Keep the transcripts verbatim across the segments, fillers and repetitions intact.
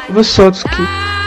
Высоцкий.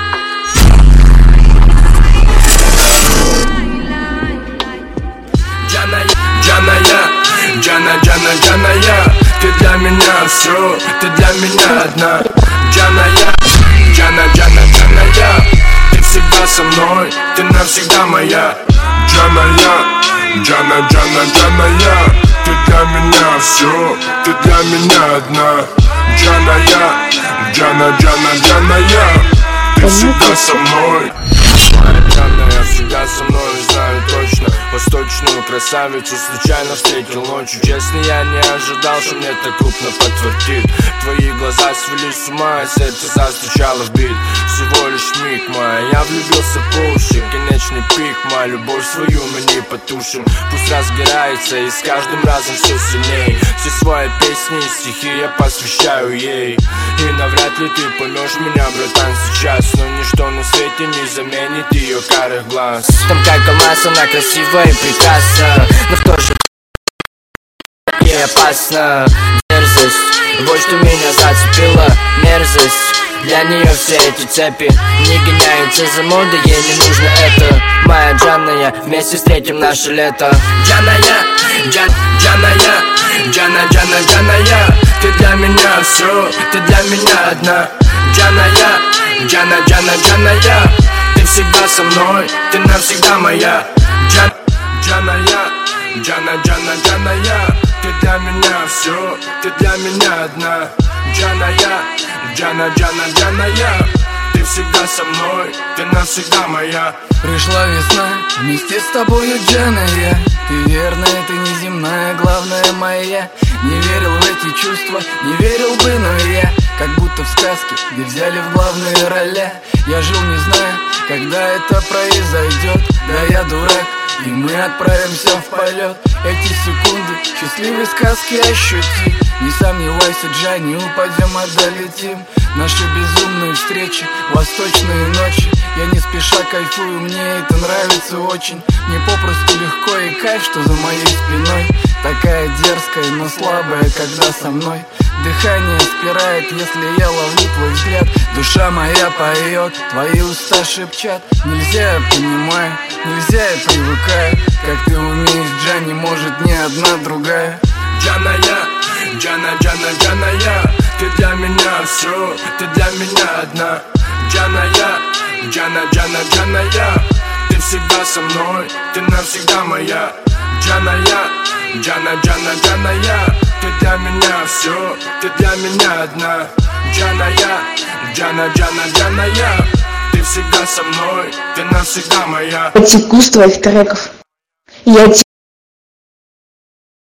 Джана, я, Джана, Джана, Джана, я, ты для меня все, ты для меня одна. Джана, я, Джана, Джана, Джана, я, ты всегда со мной, ты навсегда моя. Джана, я, Джана, Джана, Джана, я, ты для меня все, ты для меня одна. Джана, я, Джана, Джана, Джана, я, ты всегда со мной. Джана, я всегда со мной, знаю точно. Восточную красавицу случайно встретил ночью. Честно, я не ожидал, что мне так крупно подтвердит. Твои глаза свели с ума, и сердце застучало в бит. Всего лишь миг мой, я влюбился по уши. Конечный пик, моя любовь свою мы не потушим. Пусть разгорается и с каждым разом все сильней. Все свои песни и стихи я посвящаю ей. И навряд ли ты поймешь меня, братан, сейчас. Но ничто на свете не заменит ее карих глаз. Там как алмаз, она красива и прекрасна, но в то же и опасно. Мерзость, вот что меня зацепила. Мерзость, для нее все эти цепи не гоняются за модой, ей не нужно это. Моя Джана, я, вместе встретим наше лето. Джана, я, Джан, Джана, я, Джана, Джана, Джана, я, ты для меня все, ты для меня одна. Джана, я, Джана, Джана, Джана, я, ты всегда со мной, ты навсегда моя. Джан, Джана, я, Джана, Джана, Джана, я, ты для меня все, ты для меня одна. Джана, я, Джана, Джана, Джана, я, ты всегда со мной, ты навсегда моя. Пришла весна, вместе с тобою, Джана, я. Ты верная, ты неземная, главная моя. Не верил в эти чувства, не верил бы, но я как будто в сказке, где взяли в главные роли. Я жил, не зная, когда это произойдет. Да я дурак, и мы отправимся в полет. Эти секунды счастливой сказки ощути. Не сомневайся, Джани, упадем, а долетим. Наши безумные встречи, восточные ночи. Я не спеша кайфую, мне это нравится очень. Мне попросту легко и кайф, что за моей спиной. Такая дерзкая, но слабая, когда со мной. Дыхание спирает, если я ловлю твой взгляд. Душа моя поет, твои уста шепчат. Нельзя, я понимаю, нельзя, я привыкаю. Как ты умеешь, Джани, может, ни одна другая. Джана, я, Джана, Джана, Джана, я, ты для меня все, ты для меня одна. Джана, я, Джана, Джана, Джана, я, ты всегда со мной, ты навсегда моя. Джана, я, Джана, Джана, Джана, я, ты для меня все, ты для меня одна. Джана, я, Джана, Джана, Джана, я, ты всегда со мной, ты навсегда моя. Эти вкус твоих треков. Я